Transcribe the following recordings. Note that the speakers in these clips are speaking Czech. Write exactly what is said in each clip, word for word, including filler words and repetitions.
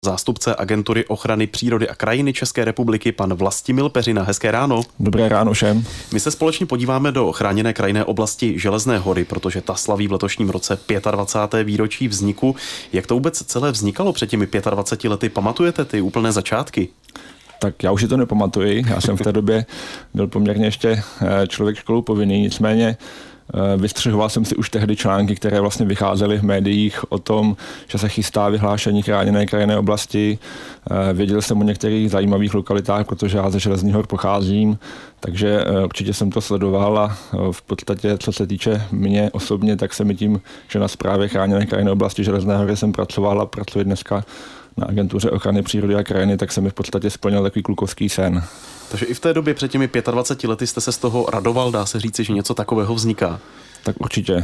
Zástupce Agentury ochrany přírody a krajiny České republiky, pan Vlastimil Peřina. Hezké ráno. Dobré ráno všem. My se společně podíváme do chráněné krajinné oblasti Železné hory, protože ta slaví v letošním roce dvacáté páté výročí vzniku. Jak to vůbec celé vznikalo před těmi dvaceti pěti lety? Pamatujete ty úplné začátky? Tak já už si to nepamatuji. Já jsem v té době byl poměrně ještě člověk školou povinný, nicméně vystřihoval jsem si už tehdy články, které vlastně vycházely v médiích o tom, že se chystá vyhlášení chráněné krajinné oblasti. Věděl jsem o některých zajímavých lokalitách, protože já ze Železných hor pocházím, takže určitě jsem to sledoval a v podstatě, co se týče mě osobně, tak se mi tím, že na správě chráněné krajinné oblasti Železné hory jsem pracoval a pracuji dneska na Agentuře ochrany přírody a krajiny, tak se mi v podstatě splnil takový klukovský sen. Takže i v té době před těmi dvaceti pěti lety jste se z toho radoval, dá se říci, že něco takového vzniká? Tak určitě.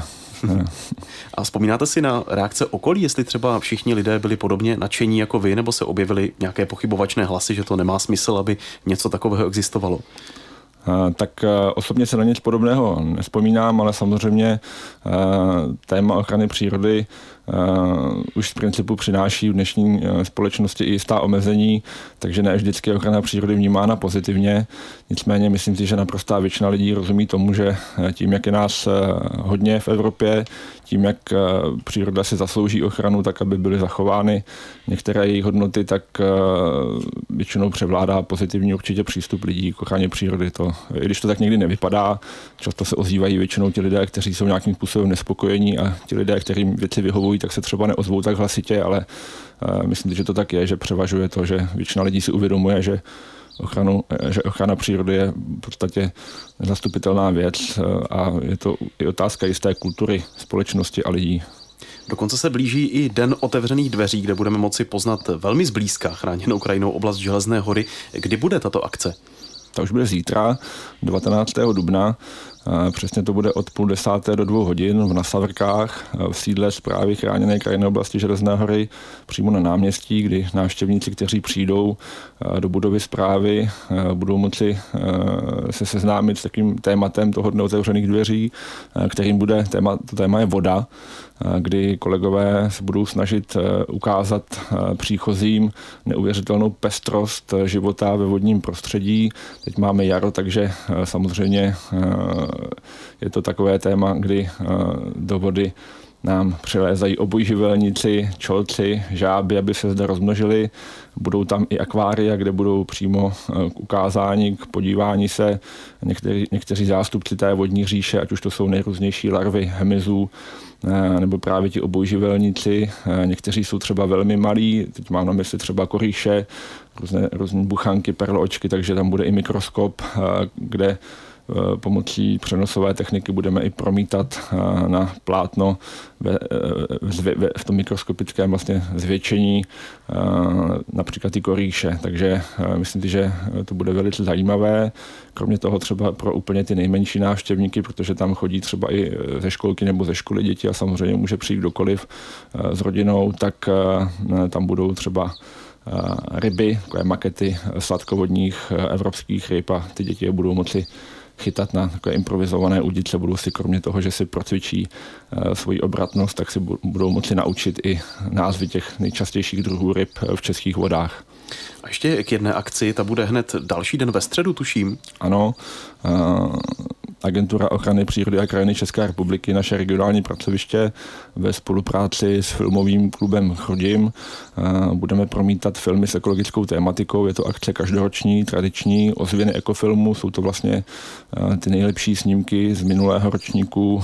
A vzpomínáte si na reakce okolí, jestli třeba všichni lidé byli podobně nadšení jako vy, nebo se objevily nějaké pochybovačné hlasy, že to nemá smysl, aby něco takového existovalo? Tak osobně se na nic podobného nevzpomínám, ale samozřejmě téma ochrany přírody už z principu přináší v dnešní společnosti i jistá omezení, takže ne vždycky je ochrana přírody vnímána pozitivně. Nicméně myslím si, že naprostá většina lidí rozumí tomu, že tím, jak je nás hodně v Evropě, tím, jak příroda si zaslouží ochranu, tak aby byly zachovány některé její hodnoty, tak většinou převládá pozitivní určitě přístup lidí k ochraně přírody. To, i když to tak někdy nevypadá, často se ozývají většinou ti lidé, kteří jsou nějakým způsobem nespokojení, a ti lidé, kterým věci vyhovují, tak se třeba neozvou tak hlasitě, ale myslím si, že to tak je, že převažuje to, že většina lidí si uvědomuje, že Ochranu, že ochrana přírody je v podstatě nezastupitelná věc a je to i otázka jisté kultury společnosti a lidí. Dokonce se blíží i Den otevřených dveří, kde budeme moci poznat velmi zblízka chráněnou krajinnou oblast Železné hory. Kdy bude tato akce? To už bude zítra, devatenáctého dubna. Přesně to bude od půl desáté do dvou hodin v Nasavrkách v sídle správy chráněné krajinné oblasti Železné hory přímo na náměstí, kdy návštěvníci, kteří přijdou do budovy správy, budou moci se seznámit s takovým tématem toho Dne otevřených dveří, kterým bude téma, to téma je voda, kdy kolegové se budou snažit ukázat příchozím neuvěřitelnou pestrost života ve vodním prostředí. Teď máme jaro, takže samozřejmě je to takové téma, kdy do vody nám přilézají obojživelníci, čolci, žáby, aby se zde rozmnožili. Budou tam i akvária, kde budou přímo k ukázání, k podívání se někteří, někteří zástupci té vodní říše, ať už to jsou nejrůznější larvy hmyzů, nebo právě ti obojživelníci. Někteří jsou třeba velmi malí, teď mám na mysli třeba korýše, různé, různé buchanky, perloočky, takže tam bude i mikroskop, kde pomocí přenosové techniky budeme i promítat na plátno ve, ve, v tom mikroskopickém vlastně zvětšení například ty korýše. Takže myslím si, že to bude velice zajímavé. Kromě toho třeba pro úplně ty nejmenší návštěvníky, protože tam chodí třeba i ze školky nebo ze školy děti a samozřejmě může přijít kdokoliv s rodinou, tak tam budou třeba ryby, takové makety sladkovodních evropských ryb a ty děti je budou moci chytat na takové improvizované udice, budou si kromě toho, že si procvičí uh, svoji obratnost, tak si budou moci naučit i názvy těch nejčastějších druhů ryb v českých vodách. A ještě k jedné akci, ta bude hned další den ve středu, tuším. Ano, uh, Agentura ochrany přírody a krajiny České republiky, naše regionální pracoviště ve spolupráci s filmovým klubem Chrudim. Budeme promítat filmy s ekologickou tématikou. Je to akce každoroční, tradiční, ozvěny ekofilmu. Jsou to vlastně ty nejlepší snímky z minulého ročníku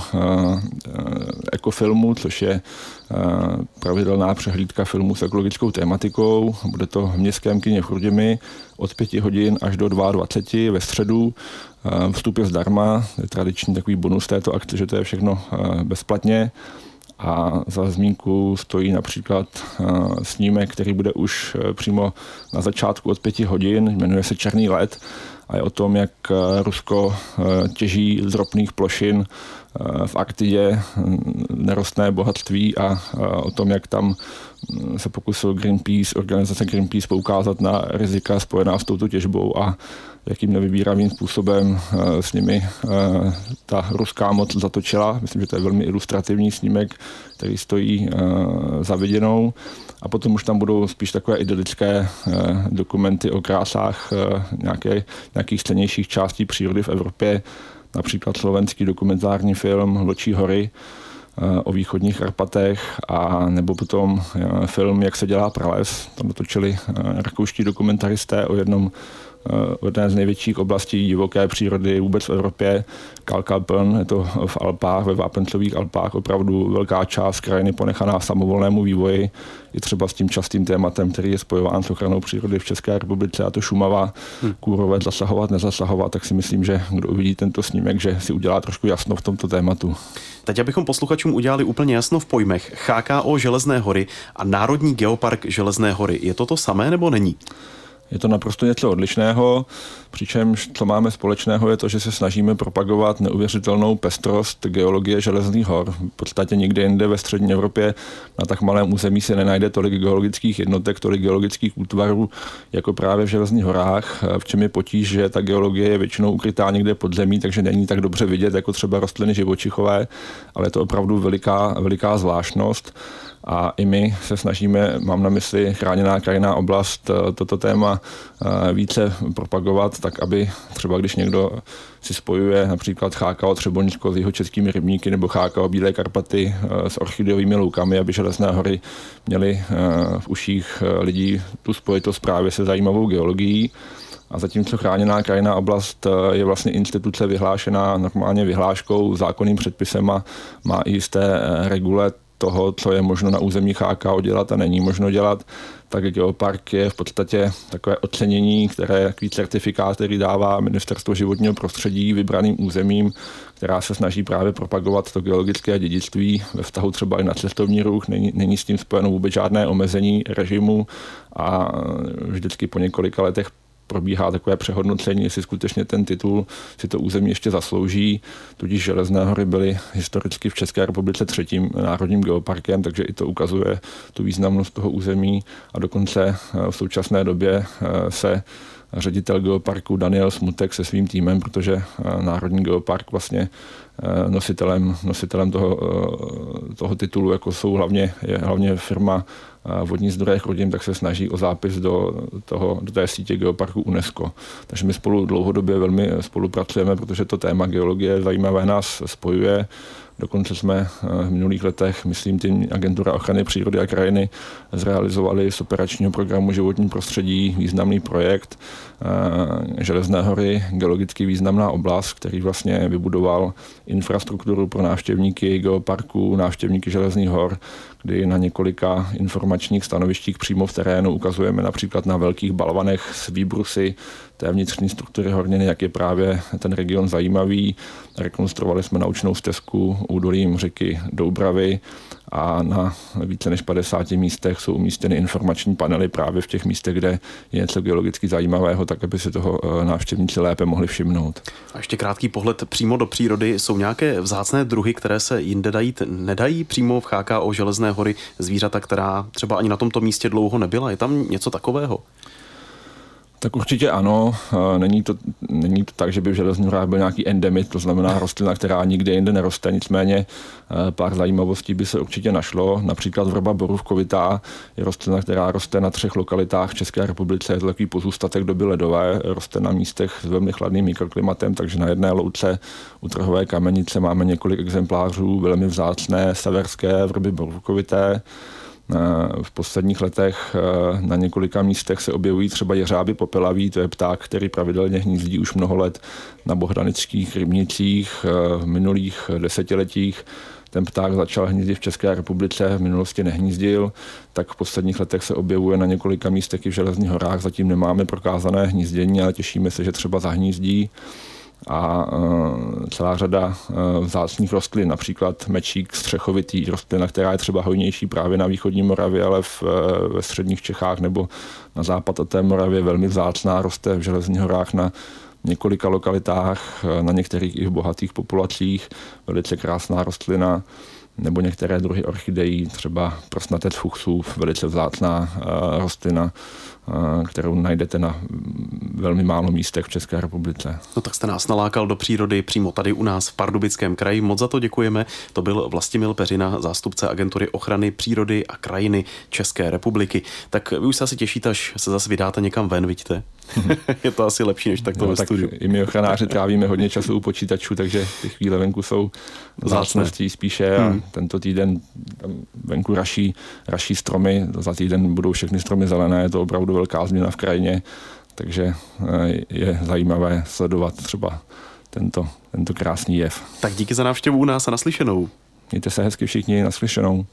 ekofilmu, což je pravidelná přehlídka filmů s ekologickou tématikou. Bude to v městském kině v Chrudimi od pěti hodin až do dvaceti dvou ve středu. Vstup je zdarma, je tradiční takový bonus této akce, že to je všechno bezplatně. A za zmínku stojí například snímek, který bude už přímo na začátku od pěti hodin, jmenuje se Černý led a je o tom, jak Rusko těží z ropných plošin v Arktidě nerostné bohatství a o tom, jak tam se pokusil Greenpeace, organizace Greenpeace poukázat na rizika spojená s touto těžbou a jakým nevybíravým způsobem s nimi ta ruská moc zatočila. Myslím, že to je velmi ilustrativní snímek, který stojí za viděnou. A potom už tam budou spíš takové idylické dokumenty o krásách nějaké, nějakých cennějších částí přírody v Evropě, například slovenský dokumentární film Vlčí hory o východních Karpatech, a nebo potom film Jak se dělá prales. Tam dotočili rakouští dokumentaristé o jednom o jedné z největších oblastí divoké přírody vůbec v Evropě, Kalkalpen, je to v Alpách, ve Vápencových Alpách, opravdu velká část krajiny ponechaná samovolnému vývoji, i třeba s tím častým tématem, který je spojován s ochranou přírody v České republice, a to Šumava, hmm. kůrovec, zasahovat, nezasahovat, tak si myslím, že kdo uvidí tento snímek, že si udělá trošku jasno v tomto tématu. Teď, abychom posluchačům udělali úplně jasno v pojmech, Ch K O Železné hory a Národní geopark Železné hory, je to to samé nebo není? Je to naprosto něco odlišného, přičemž co máme společného je to, že se snažíme propagovat neuvěřitelnou pestrost geologie Železných hor. V podstatě nikde jinde ve střední Evropě na tak malém území se nenajde tolik geologických jednotek, tolik geologických útvarů jako právě v Železných horách. V čem je potíž, že ta geologie je většinou ukrytá někde pod zemí, takže není tak dobře vidět jako třeba rostliny živočichové, ale je to opravdu veliká, veliká zvláštnost. A i my se snažíme, mám na mysli chráněná krajinná oblast, toto téma více propagovat, tak aby třeba když někdo si spojuje například Ch K O Třeboňsko s jihočeskými rybníky nebo Ch K O Bílé Karpaty s orchideovými loukami, aby Železné hory měly v uších lidí tu spojitost právě se zajímavou geologií. A zatímco chráněná krajinná oblast je vlastně instituce vyhlášená normálně vyhláškou, zákonným předpisem a má i jisté regule toho, co je možno na území Ch K O dělat a není možno dělat, tak geopark je v podstatě takové ocenění, které takový certifikát, který dává Ministerstvo životního prostředí vybraným územím, která se snaží právě propagovat to geologické dědictví ve vztahu třeba i na cestovní ruch. Není, není s tím spojeno vůbec žádné omezení režimu a vždycky po několika letech probíhá takové přehodnocení, jestli skutečně ten titul si to území ještě zaslouží. Tudíž Železné hory byly historicky v České republice třetím národním geoparkem, takže i to ukazuje tu významnost toho území, a dokonce v současné době se ředitel geoparku Daniel Smutek se svým týmem, protože Národní geopark vlastně nositelem, nositelem toho, toho titulu, jako jsou hlavně, je hlavně firma Vodní zdroje Chrudim, tak se snaží o zápis do, toho, do té sítě geoparku UNESCO. Takže my spolu dlouhodobě velmi spolupracujeme, protože to téma geologie zajímavé nás spojuje. Dokonce jsme v minulých letech, myslím, tým Agentura ochrany přírody a krajiny zrealizovali z operačního programu Životní prostředí významný projekt Železné hory, geologicky významná oblast, který vlastně vybudoval infrastrukturu pro návštěvníky geoparku, návštěvníky Železných hor, kdy na několika informačních stanovištích přímo v terénu ukazujeme například na velkých balvanech s výbrusy té vnitřní struktury horniny, jak je právě ten region zajímavý. Rekonstruovali jsme naučnou stezku údolím řeky Doubravy a na více než padesáti místech jsou umístěny informační panely právě v těch místech, kde je něco geologicky zajímavého, tak aby si toho návštěvníci lépe mohli všimnout. A ještě krátký pohled přímo do přírody. Jsou nějaké vzácné druhy, které se jinde dají, nedají přímo v Ch K O Železné hory, zvířata, která třeba ani na tomto místě dlouho nebyla? Je tam něco takového? Tak určitě ano. Není to, není to tak, že by v Železných horách byl nějaký endemit, to znamená rostlina, která nikde jinde neroste. Nicméně pár zajímavostí by se určitě našlo. Například vrba borůvkovitá je rostlina, která roste na třech lokalitách v České republice. Je to takový pozůstatek doby ledové. Roste na místech s velmi chladným mikroklimatem, takže na jedné louce u Trhové Kamenice máme několik exemplářů velmi vzácné severské vrby borůvkovité. V posledních letech na několika místech se objevují třeba jeřáby popelaví, to je pták, který pravidelně hnízdí už mnoho let na bohdanických rybnicích. V minulých desetiletích ten pták začal hnízdit v České republice, v minulosti nehnízdil, tak v posledních letech se objevuje na několika místech i v Železných horách. Zatím nemáme prokázané hnízdění, ale těšíme se, že třeba zahnízdí. A celá řada vzácných rostlin, například mečík střechovitý, rostlina, která je třeba hojnější právě na východní Moravě, ale v, ve středních Čechách nebo na západ od té Moravě velmi vzácná, roste v Železných horách na několika lokalitách, na některých i v bohatých populacích, velice krásná rostlina, nebo některé druhy orchidejí, třeba prsnatec fuchsův, velice vzácná rostlina, kterou najdete na velmi málo místech v České republice. No tak jste nás nalákal do přírody přímo tady u nás v Pardubickém kraji. Moc za to děkujeme. To byl Vlastimil Peřina, zástupce Agentury ochrany přírody a krajiny České republiky. Tak vy už se asi těšíte, až se zase vydáte někam ven, vidíte? Je to asi lepší než takto no, ve tak studiu. I my ochranáři trávíme hodně času u počítačů, takže ty chvíle venku jsou vzácností spíše a hmm. tento týden venku raší, raší stromy, za týden budou všechny stromy zelené, je to opravdu velká změna v krajině, takže je zajímavé sledovat třeba tento, tento krásný jev. Tak díky za návštěvu u nás a naslyšenou. Mějte se hezky všichni, naslyšenou.